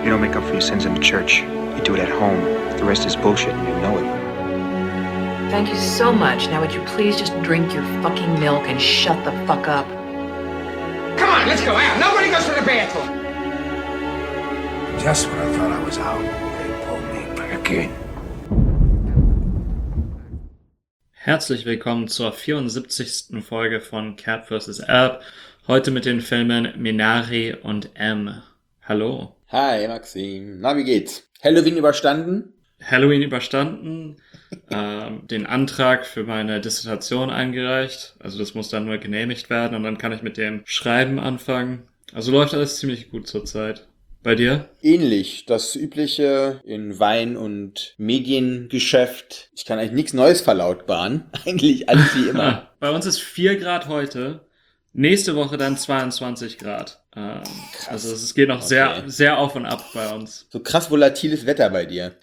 You don't make up for your sins in the church. You do it at home. The rest is bullshit and you know it. Thank you so much. Now would you please just drink your fucking milk and shut the fuck up? Come on, let's go out. Nobody goes to the bathroom. Just when I thought I was out, they pulled me back in. Herzlich willkommen zur 74. Folge von Cat vs. App. Heute mit den Filmen Minari und M. Hallo. Hi, Maxim. Na, wie geht's? Halloween überstanden? Halloween überstanden. Den Antrag für meine Dissertation eingereicht. Also das muss dann nur genehmigt werden und dann kann ich mit dem Schreiben anfangen. Also läuft alles ziemlich gut zurzeit. Bei dir? Ähnlich. Das Übliche in Wein- und Mediengeschäft. Ich kann eigentlich nichts Neues verlautbaren. Eigentlich alles wie immer. Bei uns ist 4 Grad heute. Nächste Woche dann 22 Grad. Also es geht noch sehr, sehr auf und ab bei uns. So krass volatiles Wetter bei dir.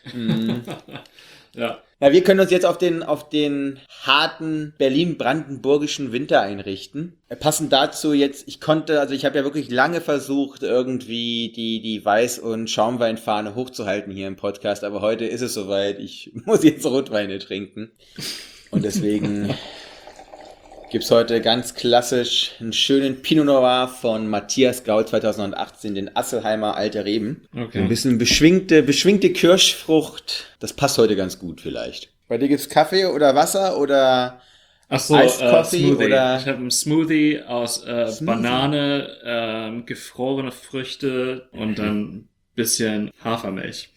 Ja. Na, wir können uns jetzt auf den harten berlin-brandenburgischen Winter einrichten. Passend dazu jetzt, ich habe ja wirklich lange versucht, irgendwie die Weiß- und Schaumweinfahne hochzuhalten hier im Podcast, aber heute ist es soweit, ich muss jetzt Rotweine trinken. Und deswegen gibt's heute ganz klassisch einen schönen Pinot Noir von Matthias Gaul 2018, den Asselheimer Alte Reben. Okay. Ein bisschen beschwingte Kirschfrucht. Das passt heute ganz gut vielleicht. Bei dir gibt's Kaffee oder Wasser oder Iced Coffee Smoothie. oder? Ich habe einen Smoothie aus Banane, gefrorene Früchte und dann ein bisschen Hafermilch.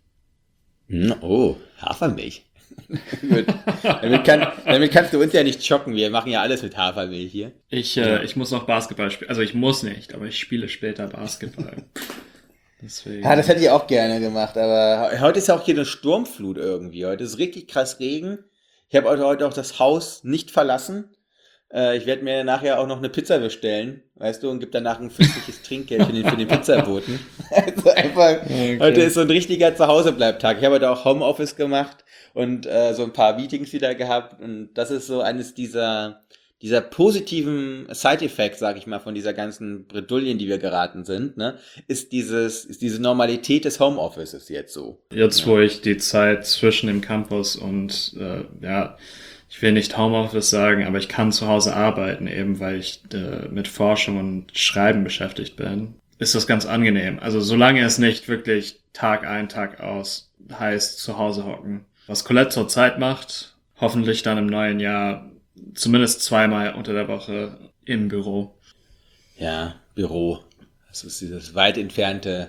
Oh, Hafermilch. Gut. Damit kannst du uns ja nicht schocken. Wir machen ja alles mit Hafermilch hier. Ich muss noch Basketball spielen. Also ich muss nicht, aber ich spiele später Basketball. Deswegen. Ja, das hätte ich auch gerne gemacht, aber heute ist ja auch hier eine Sturmflut irgendwie. Heute ist richtig krass Regen. Ich habe heute auch das Haus nicht verlassen. Ich werde mir nachher auch noch eine Pizza bestellen, weißt du, und gebe danach ein fürstliches Trinkgeld für den Pizzaboten. Also einfach, okay. Heute ist so ein richtiger Zuhausebleibtag. Ich habe heute auch Homeoffice gemacht und so ein paar Meetings wieder gehabt. Und das ist so eines dieser positiven Side-Effects, sag ich mal, von dieser ganzen Bredouillen, die wir geraten sind, ne, ist diese Normalität des Homeoffices jetzt so. Jetzt, wo ich die Zeit zwischen dem Campus und, ich will nicht Homeoffice sagen, aber ich kann zu Hause arbeiten, eben weil ich mit Forschung und Schreiben beschäftigt bin, ist das ganz angenehm. Also solange es nicht wirklich Tag ein, Tag aus heißt, zu Hause hocken. Was Colette zurzeit macht, hoffentlich dann im neuen Jahr zumindest 2-mal unter der Woche im Büro. Ja, Büro. Das ist diese weit entfernte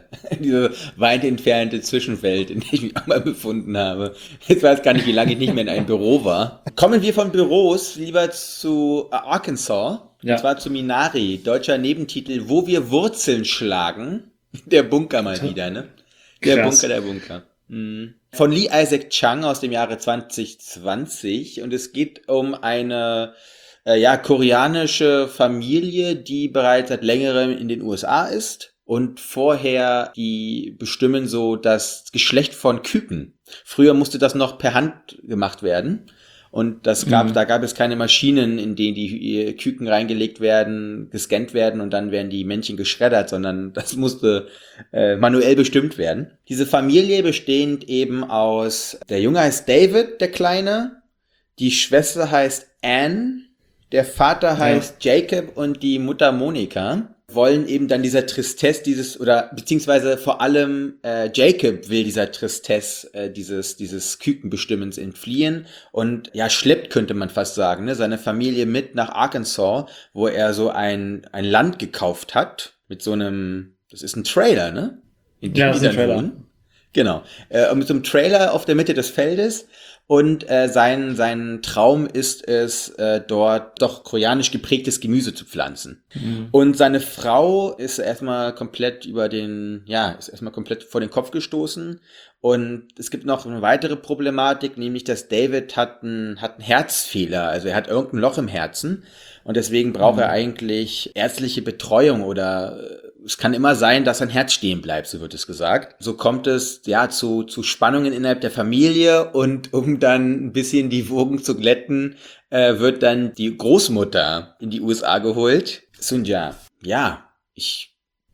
Zwischenwelt, in der ich mich einmal befunden habe. Ich weiß gar nicht, wie lange ich nicht mehr in einem Büro war. Kommen wir von Büros lieber zu Arkansas. Ja. Und zwar zu Minari. Deutscher Nebentitel, Wo wir Wurzeln schlagen. Der Bunker mal wieder, ne? Der Bunker. Von Lee Isaac Chung aus dem Jahre 2020. Und es geht um eine koreanische Familie, die bereits seit längerem in den USA ist und vorher die bestimmen so das Geschlecht von Küken. Früher musste das noch per Hand gemacht werden und da gab es keine Maschinen, in denen die Küken reingelegt werden, gescannt werden und dann werden die Männchen geschreddert, sondern das musste manuell bestimmt werden. Diese Familie bestehend eben aus, der Junge heißt David, der Kleine, die Schwester heißt Anne, der Vater heißt Jacob und die Mutter Monika, wollen eben dann dieser Tristesse beziehungsweise vor allem Jacob will dieser Tristesse dieses Kükenbestimmens entfliehen und schleppt, könnte man fast sagen, ne, seine Familie mit nach Arkansas, wo er so ein Land gekauft hat mit so einem, das ist ein Trailer, ne? In dem die dann wohnen. Genau. Mit so einem Trailer auf der Mitte des Feldes. Und sein Traum ist es, dort doch koreanisch geprägtes Gemüse zu pflanzen. Mhm. Und seine Frau ist erstmal komplett vor den Kopf gestoßen. Und es gibt noch eine weitere Problematik, nämlich dass David hat einen Herzfehler. Also er hat irgendein Loch im Herzen. Und deswegen braucht er eigentlich ärztliche Betreuung oder es kann immer sein, dass sein Herz stehen bleibt, so wird es gesagt. So kommt es zu Spannungen innerhalb der Familie und um dann ein bisschen die Wogen zu glätten, wird dann die Großmutter in die USA geholt. Sunja, ich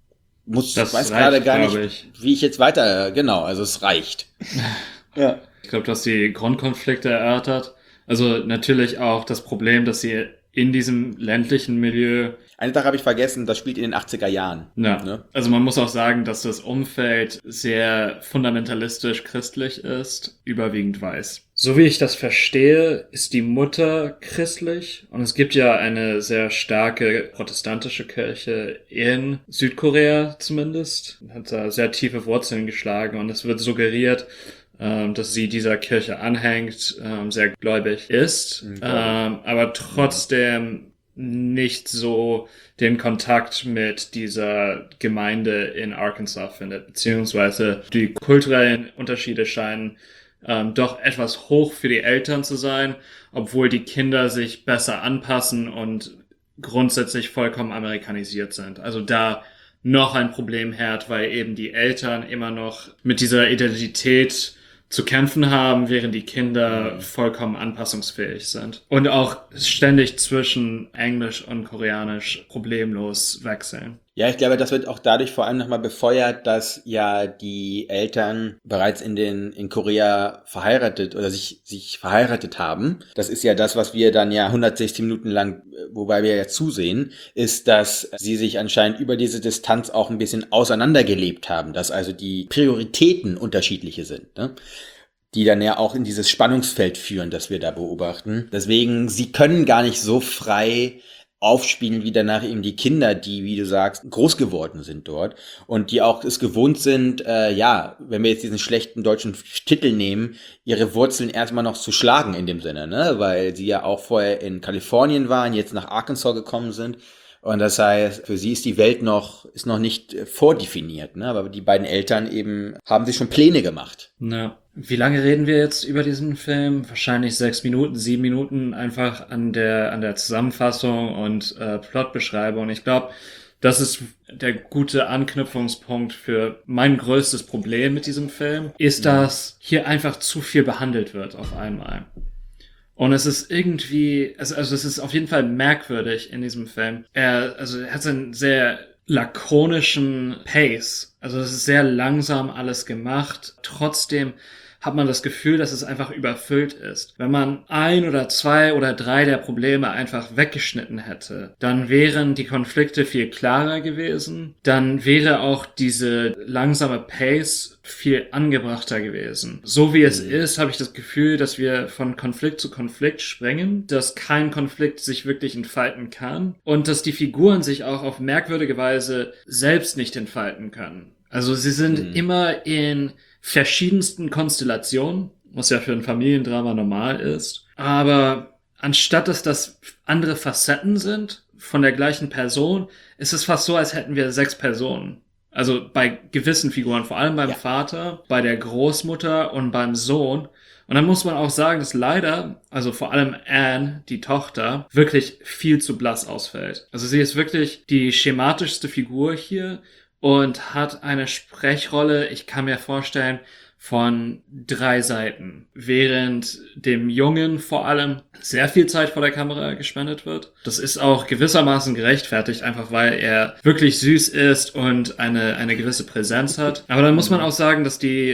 weiß gerade gar nicht, wie ich jetzt weiter, genau, also es reicht. Ja. Ich glaube, dass die Grundkonflikte erörtert. Also natürlich auch das Problem, dass sie in diesem ländlichen Milieu... Eine Sache habe ich vergessen, das spielt in den 80er Jahren. Ja, ne? Also man muss auch sagen, dass das Umfeld sehr fundamentalistisch christlich ist, überwiegend weiß. So wie ich das verstehe, ist die Mutter christlich und es gibt ja eine sehr starke protestantische Kirche in Südkorea zumindest. Hat da sehr tiefe Wurzeln geschlagen und es wird suggeriert, dass sie dieser Kirche anhängt, sehr gläubig ist, aber trotzdem nicht so den Kontakt mit dieser Gemeinde in Arkansas findet, beziehungsweise die kulturellen Unterschiede scheinen doch etwas hoch für die Eltern zu sein, obwohl die Kinder sich besser anpassen und grundsätzlich vollkommen amerikanisiert sind. Also da noch ein Problem herrscht, weil eben die Eltern immer noch mit dieser Identität zu kämpfen haben, während die Kinder vollkommen anpassungsfähig sind. Und auch ständig zwischen Englisch und Koreanisch problemlos wechseln. Ja, ich glaube, das wird auch dadurch vor allem nochmal befeuert, dass ja die Eltern bereits in Korea verheiratet oder sich verheiratet haben. Das ist ja das, was wir dann ja 160 Minuten lang, wobei wir ja zusehen, ist, dass sie sich anscheinend über diese Distanz auch ein bisschen auseinandergelebt haben, dass also die Prioritäten unterschiedliche sind, ne? Die dann ja auch in dieses Spannungsfeld führen, das wir da beobachten. Deswegen, sie können gar nicht so frei aufspielen wie danach eben die Kinder, die, wie du sagst, groß geworden sind dort und die auch es gewohnt sind, wenn wir jetzt diesen schlechten deutschen Titel nehmen, ihre Wurzeln erstmal noch zu schlagen in dem Sinne, ne, weil sie ja auch vorher in Kalifornien waren, jetzt nach Arkansas gekommen sind. Und das heißt, für sie ist die Welt noch nicht vordefiniert, ne? Aber die beiden Eltern eben haben sich schon Pläne gemacht. Ja. Wie lange reden wir jetzt über diesen Film? Wahrscheinlich 6 Minuten, 7 Minuten einfach an der Zusammenfassung und Plotbeschreibung. Ich glaube, das ist der gute Anknüpfungspunkt für mein größtes Problem mit diesem Film, ist, dass hier einfach zu viel behandelt wird auf einmal. Und es ist irgendwie, also es ist auf jeden Fall merkwürdig in diesem Film. Er hat einen sehr lakonischen Pace. Also es ist sehr langsam alles gemacht. Trotzdem hat man das Gefühl, dass es einfach überfüllt ist. Wenn man 1 oder 2 oder 3 der Probleme einfach weggeschnitten hätte, dann wären die Konflikte viel klarer gewesen. Dann wäre auch diese langsame Pace viel angebrachter gewesen. So wie es ist, habe ich das Gefühl, dass wir von Konflikt zu Konflikt springen, dass kein Konflikt sich wirklich entfalten kann und dass die Figuren sich auch auf merkwürdige Weise selbst nicht entfalten können. Also sie sind immer in verschiedensten Konstellationen, was ja für ein Familiendrama normal ist. Aber anstatt dass das andere Facetten sind von der gleichen Person, ist es fast so, als hätten wir 6 Personen. Also bei gewissen Figuren, vor allem beim Vater, bei der Großmutter und beim Sohn. Und dann muss man auch sagen, dass leider, also vor allem Anne, die Tochter, wirklich viel zu blass ausfällt. Also sie ist wirklich die schematischste Figur hier und hat eine Sprechrolle, ich kann mir vorstellen, von 3 Seiten, während dem Jungen vor allem sehr viel Zeit vor der Kamera gespendet wird. Das ist auch gewissermaßen gerechtfertigt, einfach weil er wirklich süß ist und eine gewisse Präsenz hat. Aber dann muss man auch sagen, dass die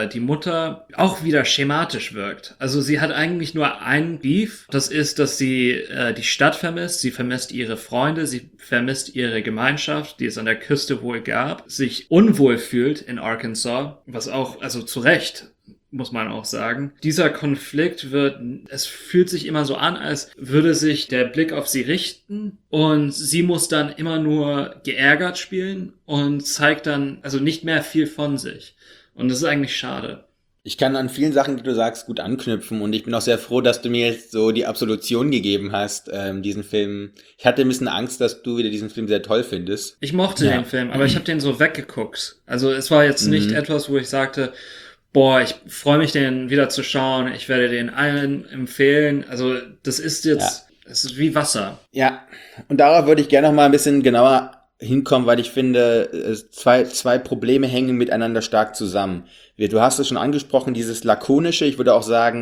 Mutter auch wieder schematisch wirkt. Also sie hat eigentlich nur einen Beef. Das ist, dass sie die Stadt vermisst. Sie vermisst ihre Freunde. Sie vermisst ihre Gemeinschaft, die es an der Küste wohl gab. Sich unwohl fühlt in Arkansas, was auch, also zu Recht, muss man auch sagen. Dieser Konflikt es fühlt sich immer so an, als würde sich der Blick auf sie richten und sie muss dann immer nur geärgert spielen und zeigt dann also nicht mehr viel von sich. Und das ist eigentlich schade. Ich kann an vielen Sachen, die du sagst, gut anknüpfen und ich bin auch sehr froh, dass du mir jetzt so die Absolution gegeben hast, diesen Film. Ich hatte ein bisschen Angst, dass du wieder diesen Film sehr toll findest. Ich mochte den Film, aber ich habe den so weggeguckt. Also es war jetzt nicht etwas, wo ich sagte, boah, ich freue mich, den wieder zu schauen, ich werde den allen empfehlen. Also das ist jetzt, es ist wie Wasser. Ja, und darauf würde ich gerne noch mal ein bisschen genauer hinkommen, weil ich finde, zwei Probleme hängen miteinander stark zusammen. Du hast es schon angesprochen, dieses Lakonische, ich würde auch sagen,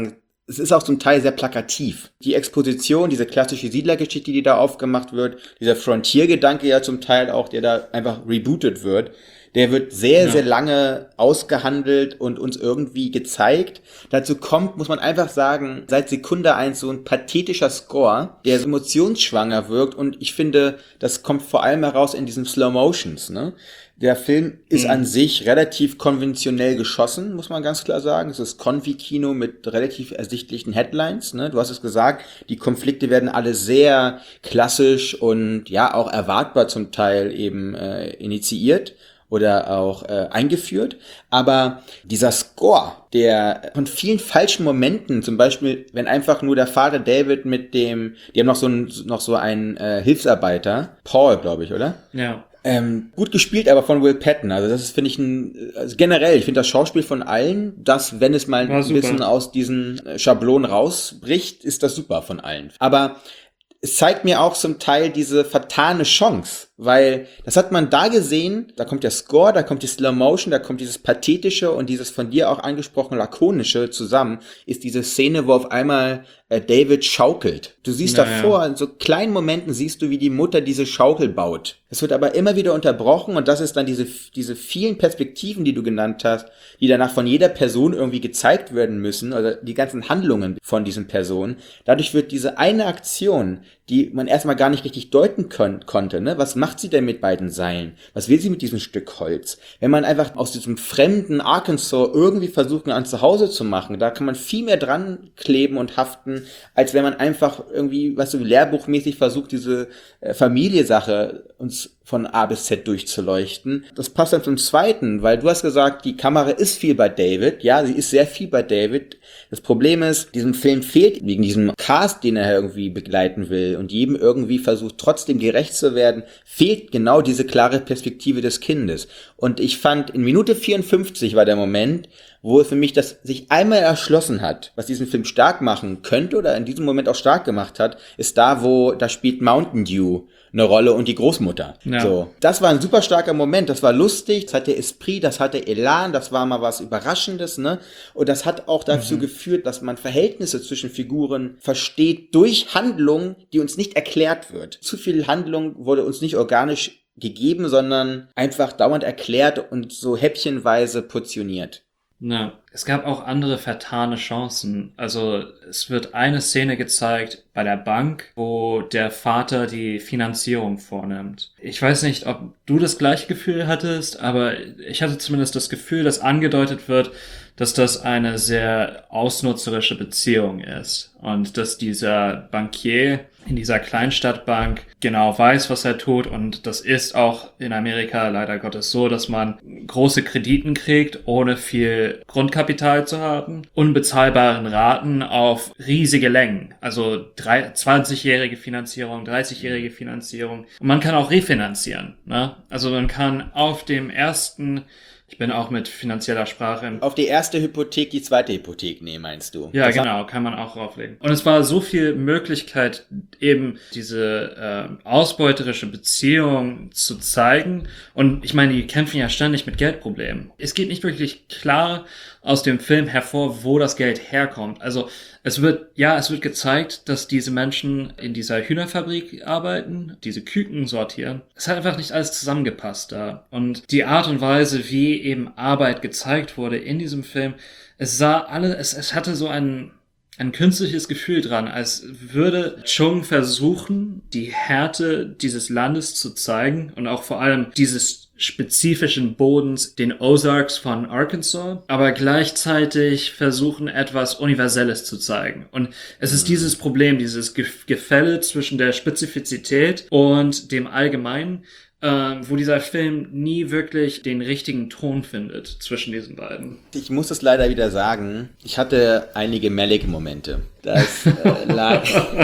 es ist auch zum Teil sehr plakativ. Die Exposition, diese klassische Siedlergeschichte, die da aufgemacht wird, dieser Frontier-Gedanke ja zum Teil auch, der da einfach rebootet wird, der wird sehr, sehr lange ausgehandelt und uns irgendwie gezeigt. Dazu kommt, muss man einfach sagen, seit Sekunde 1 so ein pathetischer Score, der emotionsschwanger wirkt und ich finde, das kommt vor allem heraus in diesen Slow Motions, ne? Der Film ist an sich relativ konventionell geschossen, muss man ganz klar sagen. Es ist Konfi-Kino mit relativ ersichtlichen Headlines, ne? Du hast es gesagt, die Konflikte werden alle sehr klassisch und ja auch erwartbar zum Teil eben initiiert oder auch eingeführt. Aber dieser Score, der von vielen falschen Momenten, zum Beispiel, wenn einfach nur der Vater David mit dem, die haben noch so einen Hilfsarbeiter, Paul, glaube ich, oder? Ja. Gut gespielt, aber von Will Patton. Also das ist, finde ich, generell, ich finde das Schauspiel von allen, dass, wenn es mal ein bisschen aus diesen Schablonen rausbricht, ist das super von allen. Aber es zeigt mir auch zum Teil diese vertane Chance, weil das hat man da gesehen, da kommt der Score, da kommt die Slow Motion, da kommt dieses Pathetische und dieses von dir auch angesprochene Lakonische zusammen, ist diese Szene, wo auf einmal David schaukelt. Du siehst davor, in so kleinen Momenten siehst du, wie die Mutter diese Schaukel baut. Es wird aber immer wieder unterbrochen und das ist dann diese vielen Perspektiven, die du genannt hast, die danach von jeder Person irgendwie gezeigt werden müssen, oder die ganzen Handlungen von diesen Personen. Dadurch wird diese eine Aktion, die man erstmal gar nicht richtig deuten konnte, ne? Was macht sie denn mit beiden Seilen? Was will sie mit diesem Stück Holz? Wenn man einfach aus diesem fremden Arkansas irgendwie versucht, ein Zuhause zu machen, da kann man viel mehr dran kleben und haften, als wenn man einfach irgendwie, weißt du, lehrbuchmäßig versucht, diese Familiensache uns von A bis Z durchzuleuchten. Das passt dann zum Zweiten, weil du hast gesagt, die Kamera ist viel bei David. Ja, sie ist sehr viel bei David. Das Problem ist, diesem Film fehlt wegen diesem Cast, den er irgendwie begleiten will und jedem irgendwie versucht, trotzdem gerecht zu werden, fehlt genau diese klare Perspektive des Kindes. Und ich fand, in Minute 54 war der Moment, wo für mich das sich einmal erschlossen hat, was diesen Film stark machen könnte oder in diesem Moment auch stark gemacht hat, ist da spielt Mountain Dew eine Rolle und die Großmutter. Ja. So, das war ein super starker Moment, das war lustig, das hatte Esprit, das hatte Elan, das war mal was Überraschendes, ne? Und das hat auch dazu geführt, dass man Verhältnisse zwischen Figuren versteht durch Handlung, die uns nicht erklärt wird. Zu viel Handlung wurde uns nicht organisch gegeben, sondern einfach dauernd erklärt und so häppchenweise portioniert. Na, es gab auch andere vertane Chancen. Also es wird eine Szene gezeigt bei der Bank, wo der Vater die Finanzierung vornimmt. Ich weiß nicht, ob du das gleiche Gefühl hattest, aber ich hatte zumindest das Gefühl, dass angedeutet wird, dass das eine sehr ausnutzerische Beziehung ist und dass dieser Bankier in dieser Kleinstadtbank genau weiß, was er tut, und das ist auch in Amerika leider Gottes so, dass man große Krediten kriegt, ohne viel Grundkapital zu haben, unbezahlbaren Raten auf riesige Längen, also 20-jährige Finanzierung, 30-jährige Finanzierung, und man kann auch refinanzieren, ne? Also man kann auf dem ersten, ich bin auch mit finanzieller Sprache. Auf die erste Hypothek die zweite Hypothek nehmen, meinst du? Ja, genau, kann man auch drauflegen. Und es war so viel Möglichkeit, eben diese ausbeuterische Beziehung zu zeigen. Und ich meine, die kämpfen ja ständig mit Geldproblemen. Es geht nicht wirklich klar aus dem Film hervor, wo das Geld herkommt. Also es wird gezeigt, dass diese Menschen in dieser Hühnerfabrik arbeiten, diese Küken sortieren. Es hat einfach nicht alles zusammengepasst da. Und die Art und Weise, wie eben Arbeit gezeigt wurde in diesem Film, es hatte so ein künstliches Gefühl dran, als würde Chung versuchen, die Härte dieses Landes zu zeigen und auch vor allem dieses spezifischen Bodens, den Ozarks von Arkansas, aber gleichzeitig versuchen, etwas Universelles zu zeigen. Und es ist dieses Problem, dieses Gefälle zwischen der Spezifizität und dem Allgemeinen, wo dieser Film nie wirklich den richtigen Ton findet zwischen diesen beiden. Ich muss es leider wieder sagen, ich hatte einige Malick-Momente. Das lag...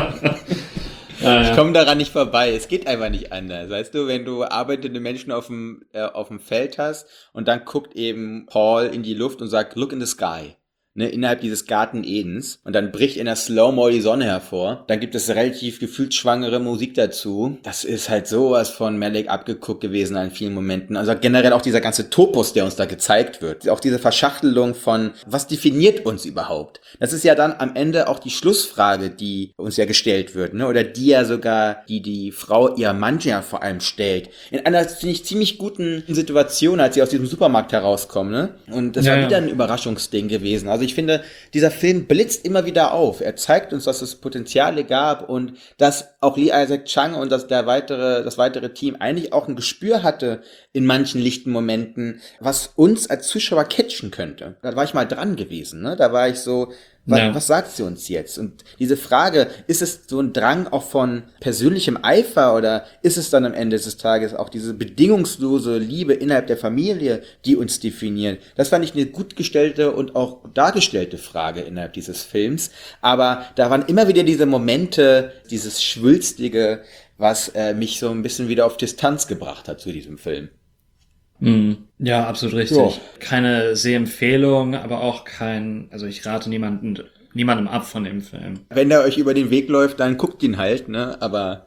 Ich komme daran nicht vorbei. Es geht einfach nicht anders. Weißt du, wenn du arbeitende Menschen auf dem Feld hast und dann guckt eben Paul in die Luft und sagt, look in the sky. ne, innerhalb dieses Garten Edens. Und dann bricht in der Slow-Mo die Sonne hervor. Dann gibt es relativ gefühlsschwangere Musik dazu. Das ist halt sowas von Malick abgeguckt gewesen an vielen Momenten. Also generell auch dieser ganze Topos, der uns da gezeigt wird. Auch diese Verschachtelung von, was definiert uns überhaupt? Das ist ja dann am Ende auch die Schlussfrage, die uns ja gestellt wird, ne? Oder die ja sogar, die Frau ihr Mann ja vor allem stellt. In einer, finde ich, ziemlich guten Situation, als sie aus diesem Supermarkt herauskommen, ne? Und das war wieder ein Überraschungsding gewesen. Also ich finde, dieser Film blitzt immer wieder auf. Er zeigt uns, dass es Potenziale gab und dass auch Lee Isaac Chung und das weitere Team eigentlich auch ein Gespür hatte in manchen lichten Momenten, was uns als Zuschauer catchen könnte. Da war ich mal dran gewesen, ne? Da war ich so, was sagt sie uns jetzt? Und diese Frage, ist es so ein Drang auch von persönlichem Eifer oder ist es dann am Ende des Tages auch diese bedingungslose Liebe innerhalb der Familie, die uns definiert? Das fand ich eine gut gestellte und auch dargestellte Frage innerhalb dieses Films. Aber da waren immer wieder diese Momente, dieses Schwülstige, was mich so ein bisschen wieder auf Distanz gebracht hat zu diesem Film. Ja, absolut richtig. Ja. Keine Sehempfehlung, aber auch also ich rate niemandem ab von dem Film. Wenn der euch über den Weg läuft, dann guckt ihn halt, ne, aber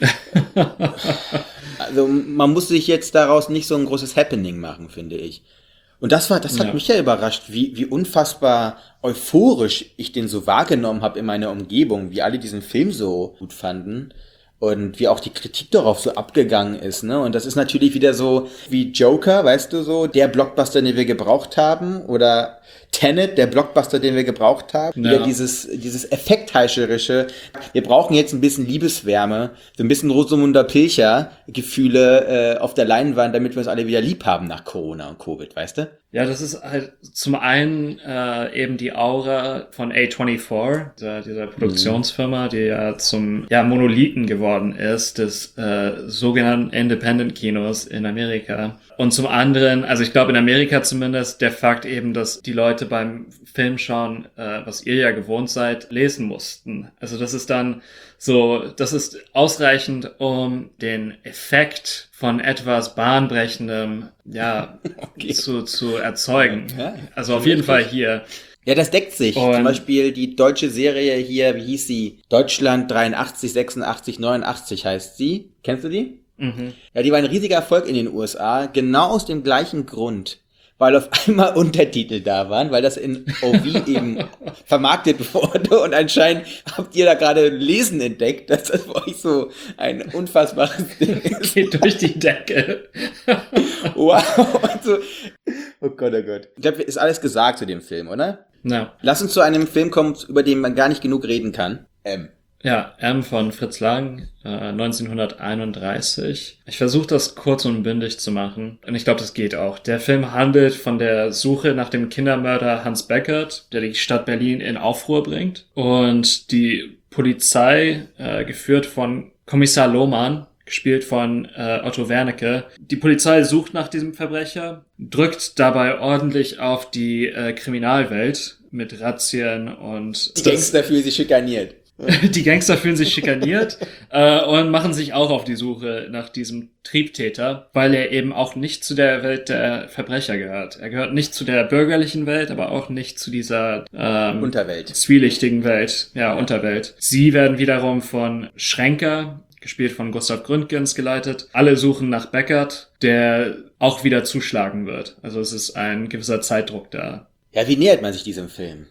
also man muss sich jetzt daraus nicht so ein großes Happening machen, finde ich. Und das hat mich ja überrascht, wie unfassbar euphorisch ich den so wahrgenommen habe in meiner Umgebung, wie alle diesen Film so gut fanden. Und wie auch die Kritik darauf so abgegangen ist, ne? Und das ist natürlich wieder so wie Joker, weißt du so, der Blockbuster, den wir gebraucht haben, oder Tenet, der Blockbuster, den wir gebraucht haben. Ja. Wieder dieses Effektheischerische. Wir brauchen jetzt ein bisschen Liebeswärme, so ein bisschen Rosamunde Pilcher-Gefühle auf der Leinwand, damit wir uns alle wieder lieb haben nach Corona und Covid, weißt du? Ja, das ist halt zum einen eben die Aura von A24, dieser Produktionsfirma, die ja zum Monolithen geworden ist, des sogenannten Independent-Kinos in Amerika. Und zum anderen, also ich glaube in Amerika zumindest, der Fakt eben, dass die Leute beim Film schauen, was ihr ja gewohnt seid, lesen mussten. Also das ist dann so, das ist ausreichend, um den Effekt von etwas Bahnbrechendem, zu erzeugen. Ja, also auf jeden Fall hier. Ja, das deckt sich. Und zum Beispiel die deutsche Serie hier, wie hieß sie? Deutschland 83, 86, 89 heißt sie. Kennst du die? Mhm. Ja, die war ein riesiger Erfolg in den USA, genau aus dem gleichen Grund. Weil auf einmal Untertitel da waren, weil das in OV eben vermarktet wurde und anscheinend habt ihr da gerade Lesen entdeckt, dass das für euch so ein unfassbares Ding ist. Geht durch die Decke. Wow. Also, oh Gott, oh Gott. Ich glaube, ist alles gesagt zu dem Film, oder? Ja. Lass uns zu einem Film kommen, über den man gar nicht genug reden kann. Ja, M von Fritz Lang, 1931. Ich versuche das kurz und bündig zu machen. Und ich glaube, das geht auch. Der Film handelt von der Suche nach dem Kindermörder Hans Beckert, der die Stadt Berlin in Aufruhr bringt. Und die Polizei, geführt von Kommissar Lohmann, gespielt von Otto Wernecke. Die Polizei sucht nach diesem Verbrecher, drückt dabei ordentlich auf die Kriminalwelt mit Razzien und... Die Gangster fühlen sich schikaniert. Die Gangster fühlen sich schikaniert und machen sich auch auf die Suche nach diesem Triebtäter, weil er eben auch nicht zu der Welt der Verbrecher gehört. Er gehört nicht zu der bürgerlichen Welt, aber auch nicht zu dieser Unterwelt. Zwielichtigen Welt, Unterwelt. Sie werden wiederum von Schränker, gespielt von Gustav Gründgens, geleitet. Alle suchen nach Beckert, der auch wieder zuschlagen wird. Also es ist ein gewisser Zeitdruck da. Ja, wie nähert man sich diesem Film?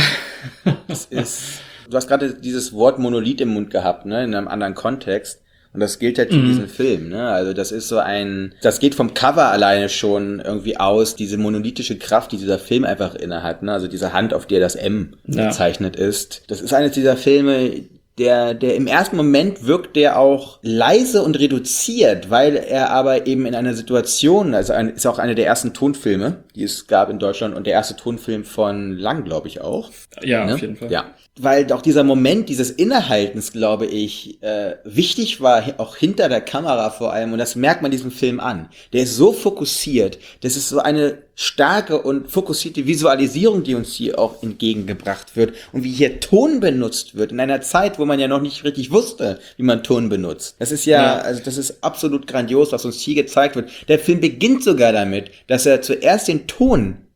Du hast gerade dieses Wort Monolith im Mund gehabt, ne, in einem anderen Kontext. Und das gilt halt für diesen Film, ne. Also das ist so das geht vom Cover alleine schon irgendwie aus, diese monolithische Kraft, die dieser Film einfach innehat, ne. Also diese Hand, auf der das M gezeichnet ist. Das ist eines dieser Filme, der im ersten Moment wirkt der auch leise und reduziert, weil er aber eben in einer Situation, ist auch einer der ersten Tonfilme, die es gab in Deutschland und der erste Tonfilm von Lang, glaube ich auch. Ja, ne? Auf jeden Fall. Ja. Weil auch dieser Moment dieses Innehaltens, glaube ich, wichtig war, auch hinter der Kamera vor allem, und das merkt man diesem Film an. Der ist so fokussiert, das ist so eine starke und fokussierte Visualisierung, die uns hier auch entgegengebracht wird und wie hier Ton benutzt wird, in einer Zeit, wo man ja noch nicht richtig wusste, wie man Ton benutzt. Das ist also das ist absolut grandios, was uns hier gezeigt wird. Der Film beginnt sogar damit, dass er zuerst den Ton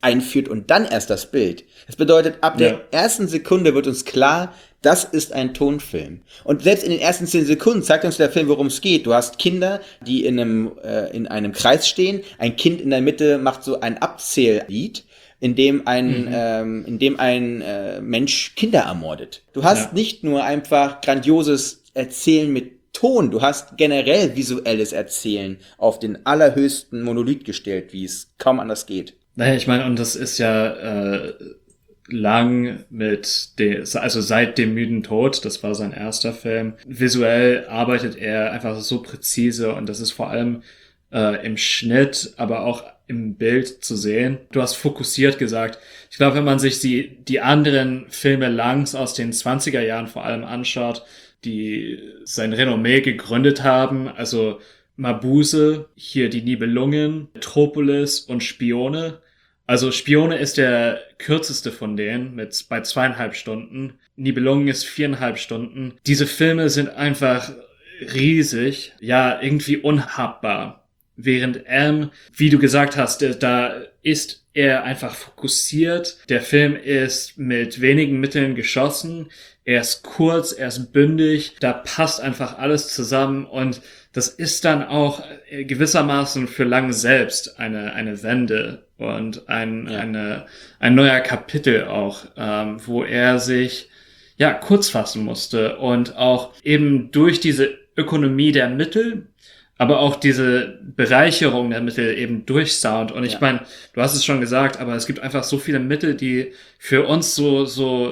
einführt und dann erst das Bild. Das bedeutet, ab der ersten Sekunde wird uns klar, das ist ein Tonfilm. Und selbst in den ersten 10 Sekunden zeigt uns der Film, worum es geht. Du hast Kinder, die in einem Kreis stehen. Ein Kind in der Mitte macht so ein Abzähllied, in dem ein Mensch Kinder ermordet. Du hast nicht nur einfach grandioses Erzählen mit Ton, du hast generell visuelles Erzählen auf den allerhöchsten Monolith gestellt, wie es kaum anders geht. Naja, ich meine, und das ist ja lang also seit dem müden Tod, das war sein erster Film. Visuell arbeitet er einfach so präzise und das ist vor allem im Schnitt, aber auch im Bild zu sehen. Du hast fokussiert gesagt. Ich glaube, wenn man sich die anderen Filme Langs aus den 20er Jahren vor allem anschaut, die sein Renommee gegründet haben, also Mabuse, hier die Nibelungen, Metropolis und Spione. Also Spione ist der kürzeste von denen bei 2,5 Stunden. Nibelungen ist 4,5 Stunden. Diese Filme sind einfach riesig, ja, irgendwie unhabbar. Während wie du gesagt hast, da ist er einfach fokussiert. Der Film ist mit wenigen Mitteln geschossen. Er ist kurz, er ist bündig. Da passt einfach alles zusammen und das ist dann auch gewissermaßen für Lang selbst eine Wende und ein neuer Kapitel auch, wo er sich kurz fassen musste und auch eben durch diese Ökonomie der Mittel, aber auch diese Bereicherung der Mittel eben durch Sound. Und ich meine, du hast es schon gesagt, aber es gibt einfach so viele Mittel, die für uns so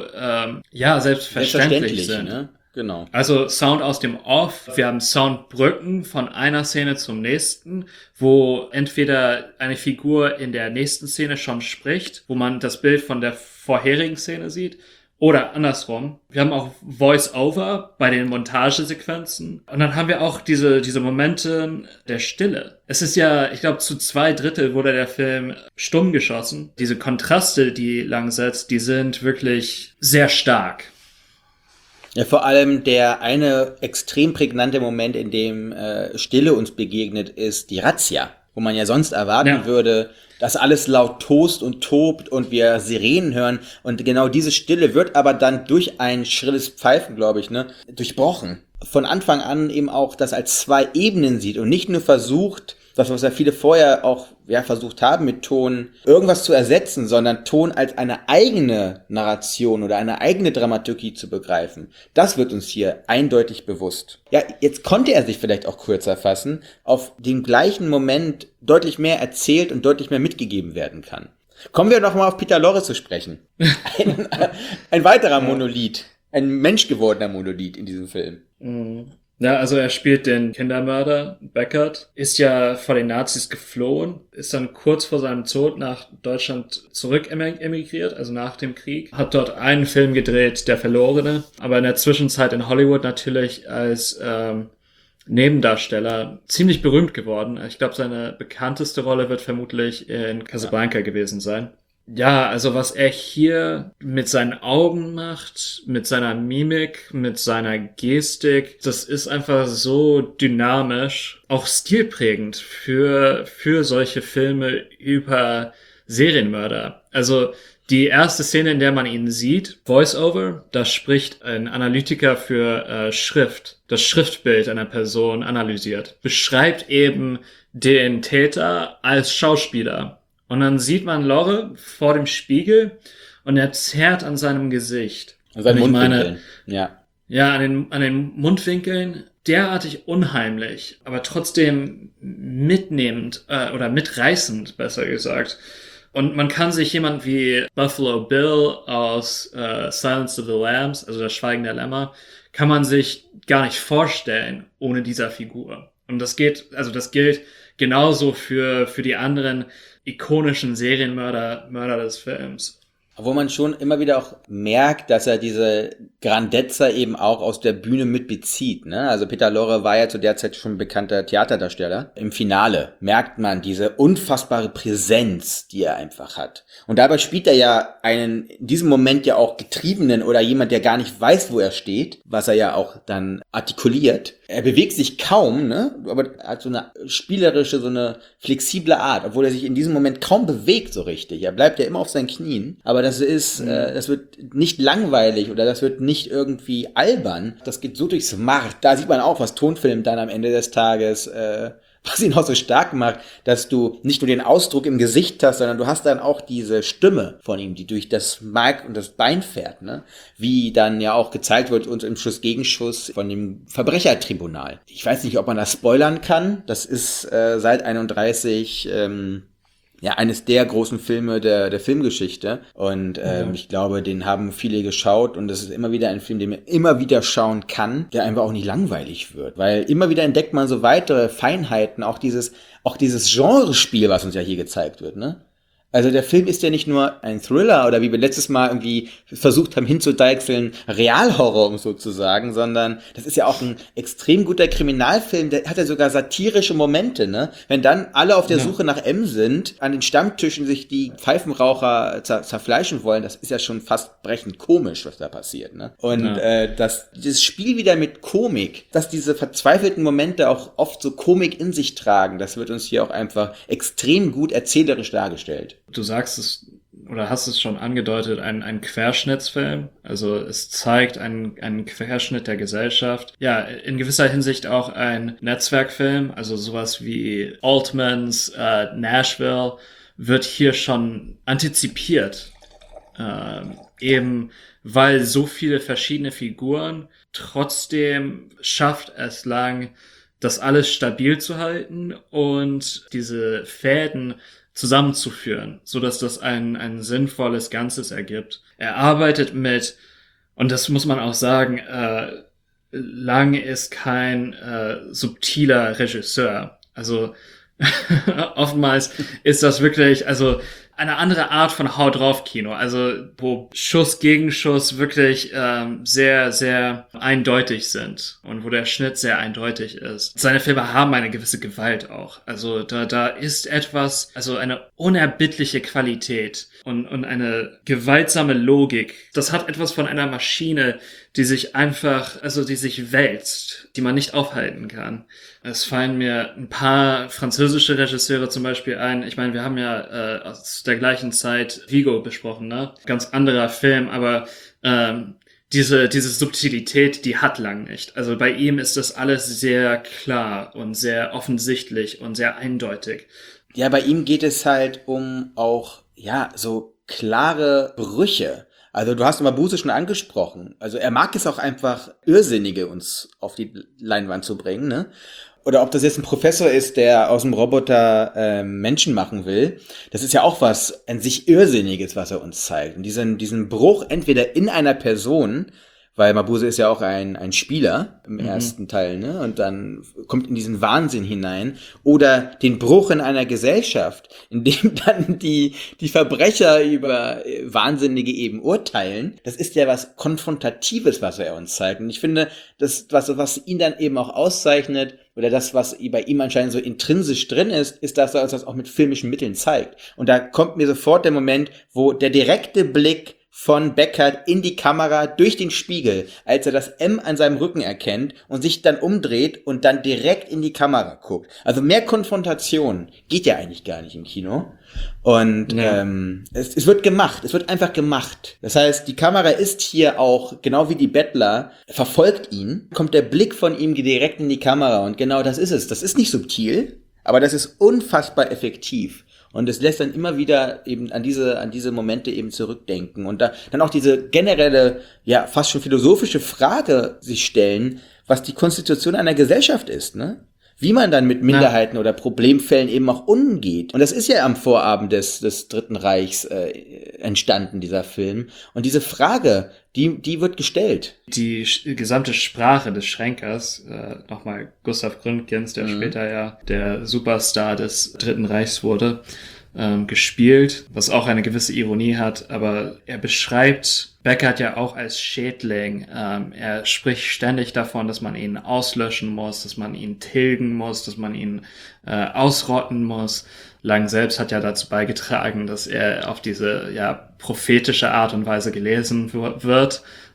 selbstverständlich sind. Ne? Genau. Also Sound aus dem Off. Wir haben Soundbrücken von einer Szene zum nächsten, wo entweder eine Figur in der nächsten Szene schon spricht, wo man das Bild von der vorherigen Szene sieht, oder andersrum. Wir haben auch Voice-Over bei den Montagesequenzen. Und dann haben wir auch diese Momente der Stille. Es ist ja, ich glaube, zu 2/3 wurde der Film stumm geschossen. Diese Kontraste, die Lang setzt, die sind wirklich sehr stark. Ja, vor allem der eine extrem prägnante Moment, in dem Stille uns begegnet, ist die Razzia, wo man ja sonst erwarten würde, dass alles laut tost und tobt und wir Sirenen hören und genau diese Stille wird aber dann durch ein schrilles Pfeifen, glaube ich, durchbrochen. Von Anfang an eben auch das als 2 Ebenen sieht und nicht nur versucht, das, was ja viele vorher auch versucht haben mit Ton, irgendwas zu ersetzen, sondern Ton als eine eigene Narration oder eine eigene Dramaturgie zu begreifen. Das wird uns hier eindeutig bewusst. Ja, jetzt konnte er sich vielleicht auch kürzer fassen, auf dem gleichen Moment deutlich mehr erzählt und deutlich mehr mitgegeben werden kann. Kommen wir noch mal auf Peter Lorre zu sprechen. Ein weiterer Monolith, ein menschgewordener Monolith in diesem Film. Ja, also er spielt den Kindermörder Beckert, ist ja vor den Nazis geflohen, ist dann kurz vor seinem Tod nach Deutschland zurück emigriert, also nach dem Krieg, hat dort einen Film gedreht, Der Verlorene, aber in der Zwischenzeit in Hollywood natürlich als Nebendarsteller ziemlich berühmt geworden. Ich glaube, seine bekannteste Rolle wird vermutlich in Casablanca gewesen sein. Ja, also was er hier mit seinen Augen macht, mit seiner Mimik, mit seiner Gestik, das ist einfach so dynamisch, auch stilprägend für solche Filme über Serienmörder. Also die erste Szene, in der man ihn sieht, Voice-Over, da spricht ein Analytiker für Schrift, das Schriftbild einer Person analysiert, beschreibt eben den Täter als Schauspieler. Und dann sieht man Lorre vor dem Spiegel und er zerrt an seinem Gesicht. An seinen Mundwinkeln, Ja, an den Mundwinkeln, derartig unheimlich, aber trotzdem mitnehmend oder mitreißend, besser gesagt. Und man kann sich jemand wie Buffalo Bill aus Silence of the Lambs, also das Schweigen der Lämmer, kann man sich gar nicht vorstellen ohne dieser Figur. Und das gilt genauso für die anderen ikonischen Serienmörder des Films. Wo man schon immer wieder auch merkt, dass er diese Grandezza eben auch aus der Bühne mit bezieht, ne? Also Peter Lorre war ja zu der Zeit schon ein bekannter Theaterdarsteller. Im Finale merkt man diese unfassbare Präsenz, die er einfach hat. Und dabei spielt er ja einen in diesem Moment ja auch Getriebenen oder jemand, der gar nicht weiß, wo er steht, was er ja auch dann artikuliert. er bewegt sich kaum, ne? Aber er hat so eine spielerische, so eine flexible Art, obwohl er sich in diesem Moment kaum bewegt so richtig. Er bleibt ja immer auf seinen Knien. Aber das wird nicht langweilig oder das wird nicht irgendwie albern. Das geht so durchs Mark. Da sieht man auch, was Tonfilm dann am Ende des Tages was ihn auch so stark macht, dass du nicht nur den Ausdruck im Gesicht hast, sondern du hast dann auch diese Stimme von ihm, die durch das Mark und das Bein fährt, ne? Wie dann ja auch gezeigt wird uns im Schuss-Gegenschuss von dem Verbrechertribunal. Ich weiß nicht, ob man das spoilern kann. Das ist seit 31 eines der großen Filme der Filmgeschichte. Und ich glaube, den haben viele geschaut und das ist immer wieder ein Film, den man immer wieder schauen kann, der einfach auch nicht langweilig wird. Weil immer wieder entdeckt man so weitere Feinheiten, auch dieses Genrespiel, was uns ja hier gezeigt wird, ne? Also der Film ist ja nicht nur ein Thriller oder wie wir letztes Mal irgendwie versucht haben hinzudeichseln, Realhorror, um so zu sagen, sondern das ist ja auch ein extrem guter Kriminalfilm, der hat ja sogar satirische Momente, ne? Wenn dann alle auf der Suche nach M sind, an den Stammtischen sich die Pfeifenraucher zerfleischen wollen, das ist ja schon fast brechend komisch, was da passiert, ne? Und dieses Spiel wieder mit Komik, dass diese verzweifelten Momente auch oft so Komik in sich tragen, das wird uns hier auch einfach extrem gut erzählerisch dargestellt. Du sagst es oder hast es schon angedeutet, ein Querschnittsfilm. Also es zeigt einen Querschnitt der Gesellschaft. Ja, in gewisser Hinsicht auch ein Netzwerkfilm. Also sowas wie Altmans Nashville wird hier schon antizipiert. Eben weil so viele verschiedene Figuren trotzdem schafft es lang, das alles stabil zu halten und diese Fäden zusammenzuführen, so dass das ein sinnvolles Ganzes ergibt. Er arbeitet mit, und das muss man auch sagen, Lang ist kein subtiler Regisseur. Also oftmals ist das wirklich, also eine andere Art von Hau drauf Kino, also wo Schuss gegen Schuss wirklich sehr, sehr eindeutig sind und wo der Schnitt sehr eindeutig ist. Seine Filme haben eine gewisse Gewalt auch. Also da ist etwas, also eine unerbittliche Qualität und eine gewaltsame Logik. Das hat etwas von einer Maschine, die sich einfach, also die sich wälzt, die man nicht aufhalten kann. Es fallen mir ein paar französische Regisseure zum Beispiel ein. Ich meine, wir haben ja aus der gleichen Zeit Vigo besprochen, ne? Ganz anderer Film, aber diese Subtilität, die hat Lang nicht. Also bei ihm ist das alles sehr klar und sehr offensichtlich und sehr eindeutig. Ja, bei ihm geht es halt um auch, ja, so klare Brüche. Also du hast Mabuse schon angesprochen. Also er mag es auch einfach, Irrsinnige uns auf die Leinwand zu bringen, ne? Oder ob das jetzt ein Professor ist, der aus dem Roboter Menschen machen will. Das ist ja auch was an sich Irrsinniges, was er uns zeigt. Und diesen Bruch entweder in einer Person, weil Mabuse ist ja auch ein Spieler im ersten Teil, ne? Und dann kommt in diesen Wahnsinn hinein. Oder den Bruch in einer Gesellschaft, in dem dann die Verbrecher über Wahnsinnige eben urteilen. Das ist ja was Konfrontatives, was er uns zeigt. Und ich finde, das, was ihn dann eben auch auszeichnet, oder das, was bei ihm anscheinend so intrinsisch drin ist, dass er uns das auch mit filmischen Mitteln zeigt. Und da kommt mir sofort der Moment, wo der direkte Blick von Beckert in die Kamera durch den Spiegel, als er das M an seinem Rücken erkennt und sich dann umdreht und dann direkt in die Kamera guckt. Also mehr Konfrontation geht ja eigentlich gar nicht im Kino. Und es wird gemacht, es wird einfach gemacht. Das heißt, die Kamera ist hier auch, genau wie die Bettler, verfolgt ihn, kommt der Blick von ihm direkt in die Kamera und genau das ist es. Das ist nicht subtil, aber das ist unfassbar effektiv. Und es lässt dann immer wieder eben an diese Momente eben zurückdenken und dann auch diese generelle, ja, fast schon philosophische Frage sich stellen, was die Konstitution einer Gesellschaft ist, ne? Wie man dann mit Minderheiten oder Problemfällen eben auch umgeht. Und das ist ja am Vorabend des Dritten Reichs entstanden, dieser Film. Und diese Frage, die wird gestellt. Die gesamte Sprache des Schrenkers, nochmal Gustav Gründgens, der später ja der Superstar des Dritten Reichs wurde, gespielt, was auch eine gewisse Ironie hat, aber er beschreibt Beckert ja auch als Schädling. Er spricht ständig davon, dass man ihn auslöschen muss, dass man ihn tilgen muss, dass man ihn ausrotten muss. Lang selbst hat ja dazu beigetragen, dass er auf diese prophetische Art und Weise gelesen wird.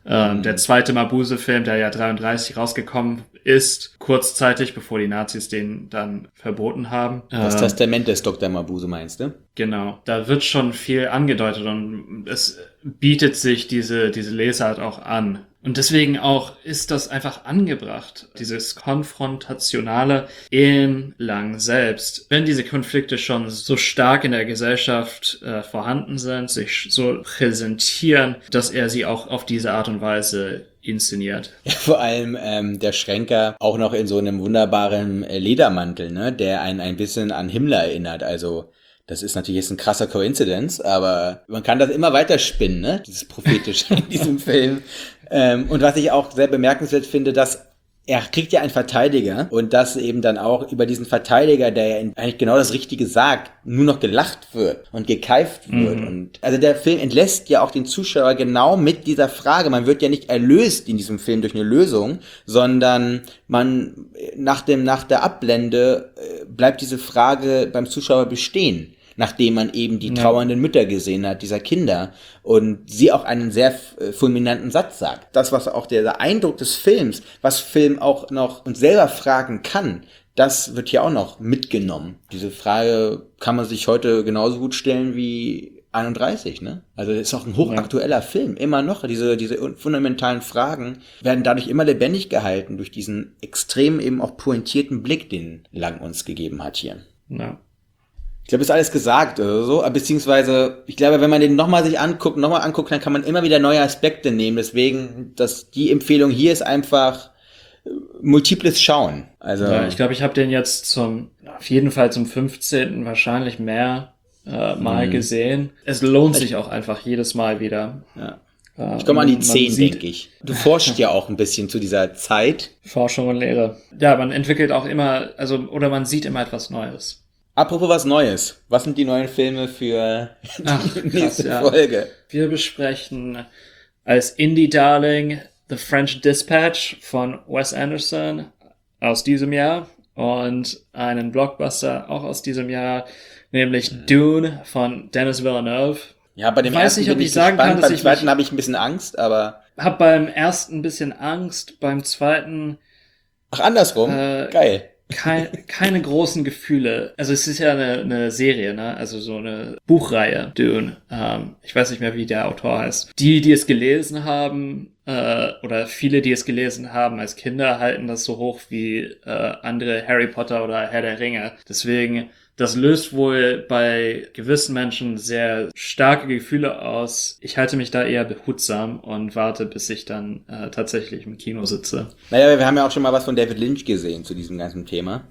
Der zweite Mabuse-Film, der ja 33 rausgekommen ist, kurzzeitig, bevor die Nazis den dann verboten haben. Das Testament des Dr. Mabuse meinst du? Genau. Da wird schon viel angedeutet und es bietet sich diese Lesart auch an. Und deswegen auch ist das einfach angebracht, dieses Konfrontationale in Lang selbst. Wenn diese Konflikte schon so stark in der Gesellschaft vorhanden sind, sich so präsentieren, dass er sie auch auf diese Art und Weise inszeniert. Ja, vor allem der Schrenker auch noch in so einem wunderbaren Ledermantel, ne, der einen ein bisschen an Himmler erinnert, also das ist natürlich jetzt ein krasser Coincidence, aber man kann das immer weiter spinnen, ne? Dieses Prophetische in diesem Film. Und was ich auch sehr bemerkenswert finde, dass er kriegt ja einen Verteidiger und dass eben dann auch über diesen Verteidiger, der ja eigentlich genau das Richtige sagt, nur noch gelacht wird und gekeift wird. Und also der Film entlässt ja auch den Zuschauer genau mit dieser Frage. Man wird ja nicht erlöst in diesem Film durch eine Lösung, sondern man nach der Ablende bleibt diese Frage beim Zuschauer bestehen, nachdem man eben die trauernden Mütter gesehen hat, dieser Kinder, und sie auch einen sehr fulminanten Satz sagt. Das, was auch der Eindruck des Films, was Film auch noch uns selber fragen kann, das wird hier auch noch mitgenommen. Diese Frage kann man sich heute genauso gut stellen wie 31, ne? Also das ist auch ein hochaktueller Film, immer noch. Diese fundamentalen Fragen werden dadurch immer lebendig gehalten, durch diesen extrem eben auch pointierten Blick, den Lang uns gegeben hat hier. Ja. Ich glaube, ist alles gesagt oder so, beziehungsweise, ich glaube, wenn man den nochmal anguckt, dann kann man immer wieder neue Aspekte nehmen. Deswegen, die Empfehlung hier ist einfach multiples Schauen. Also ja, ich glaube, ich habe den jetzt auf jeden Fall zum 15. wahrscheinlich mehr Mal gesehen. Es lohnt sich auch einfach jedes Mal wieder. Ja. Ich komme an die 10, denke ich. Du forschst ja auch ein bisschen zu dieser Zeit. Forschung und Lehre. Ja, man entwickelt auch immer, oder man sieht immer etwas Neues. Apropos was Neues. Was sind die neuen Filme für die nächste Folge? Wir besprechen als Indie-Darling The French Dispatch von Wes Anderson aus diesem Jahr und einen Blockbuster auch aus diesem Jahr, nämlich Dune von Denis Villeneuve. Ja, bei dem ersten bin ich gespannt, beim zweiten habe ich ein bisschen Angst, aber... Hab beim ersten ein bisschen Angst, beim zweiten... Ach, andersrum? Geil. Keine großen Gefühle. Also es ist ja eine Serie, ne? Also so eine Buchreihe, Dune. Ich weiß nicht mehr, wie der Autor heißt. Die es gelesen haben, oder viele, die es gelesen haben als Kinder, halten das so hoch wie andere Harry Potter oder Herr der Ringe. Deswegen, das löst wohl bei gewissen Menschen sehr starke Gefühle aus. Ich halte mich da eher behutsam und warte, bis ich dann tatsächlich im Kino sitze. Naja, wir haben ja auch schon mal was von David Lynch gesehen zu diesem ganzen Thema.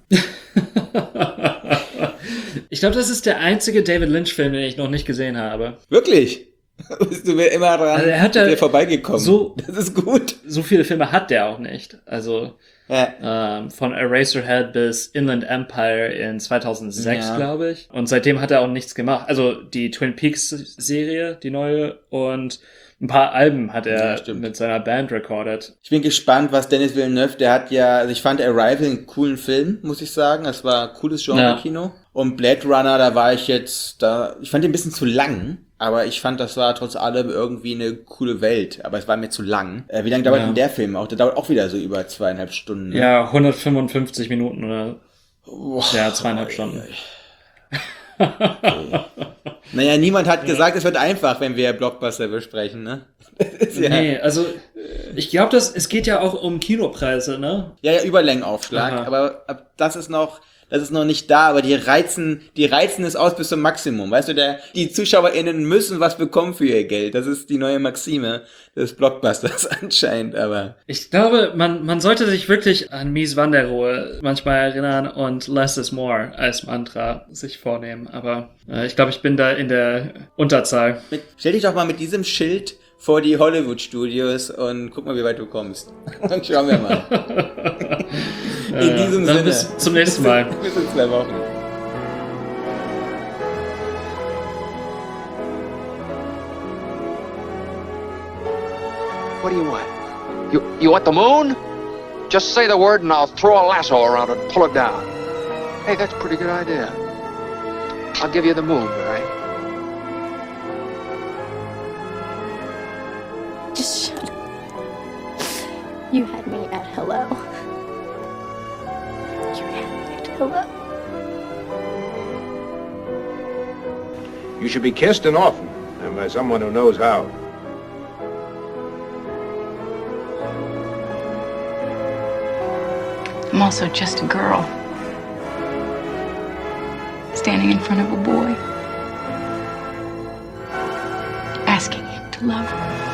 Ich glaube, das ist der einzige David Lynch-Film, den ich noch nicht gesehen habe. Wirklich? Bist du mir immer dran vorbeigekommen? Das ist gut. So viele Filme hat der auch nicht. Also von Eraserhead bis Inland Empire in 2006, glaube ich. Und seitdem hat er auch nichts gemacht. Also die Twin Peaks-Serie, die neue, und ein paar Alben hat er mit seiner Band recorded. Ich bin gespannt, was Denis Villeneuve, der hat ja, also ich fand Arrival einen coolen Film, muss ich sagen. Das war cooles Genre-Kino. Ja. Und Blade Runner, ich fand den ein bisschen zu lang. Aber ich fand, das war trotz allem irgendwie eine coole Welt. Aber es war mir zu lang. Wie lange dauert denn der Film auch? Der dauert auch wieder so über 2,5 Stunden. Ne? Ja, 155 Minuten oder 2,5 Stunden. Okay. Naja, niemand hat gesagt, es wird einfach, wenn wir Blockbuster besprechen, ne? Nee, also ich glaube, es geht ja auch um Kinopreise, ne? Ja, Überlängenaufschlag. Aha. Aber das ist noch nicht da, aber die reizen es aus bis zum Maximum. Weißt du, die ZuschauerInnen müssen was bekommen für ihr Geld. Das ist die neue Maxime des Blockbusters anscheinend, aber... Ich glaube, man sollte sich wirklich an Mies van der Rohe manchmal erinnern und Less is More als Mantra sich vornehmen. Aber ich glaube, ich bin da in der Unterzahl. Stell dich doch mal mit diesem Schild vor die Hollywood-Studios und guck mal, wie weit du kommst. Dann schauen wir mal. In diesem Sinne. Bis zum nächsten Mal. Bis in 2 Wochen. What do you want? You want the moon? Just say the word and I'll throw a lasso around it and pull it down. Hey, that's a pretty good idea. I'll give you the moon, all right? Just shut up. You had me at hello. You had me at hello. You should be kissed and often, and by someone who knows how. I'm also just a girl, standing in front of a boy, asking him to love her.